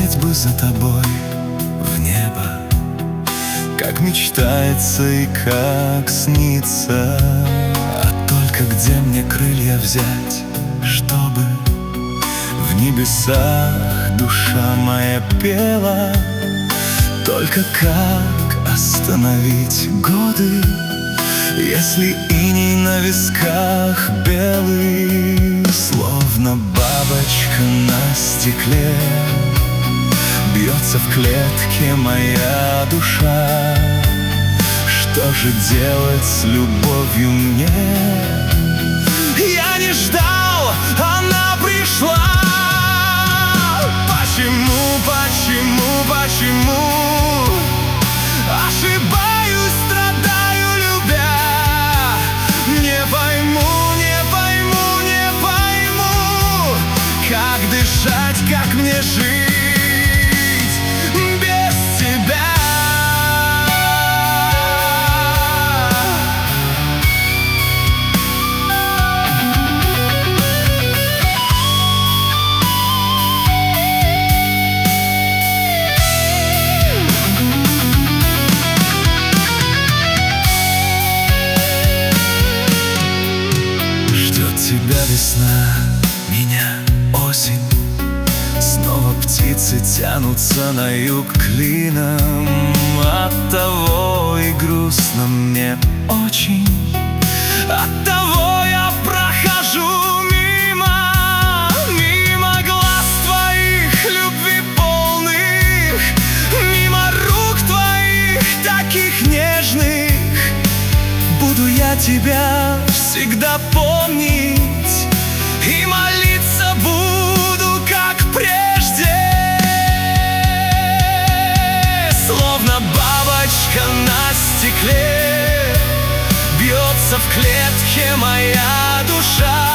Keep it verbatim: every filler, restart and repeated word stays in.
полететь бы за тобой в небо, как мечтается и как снится. А только где мне крылья взять, чтобы в небесах душа моя пела? Только как остановить годы, если иней на висках белый, словно бабочка на стекле, бьется в клетке моя душа? Что же делать с любовью мне? Я не ждал, она пришла. Почему, почему, почему ошибаюсь, страдаю, любя? Не пойму, не пойму, не пойму, как дышать, как мне жить без тебя. Тебя весна, меня осень, снова птицы тянутся на юг клином. Оттого и грустно мне очень, оттого я прохожу мимо, мимо глаз твоих любви полных, мимо рук твоих таких нежных. Буду я тебя всегда помнить и молиться буду, как прежде. Словно бабочка на стекле бьется в клетке моя душа.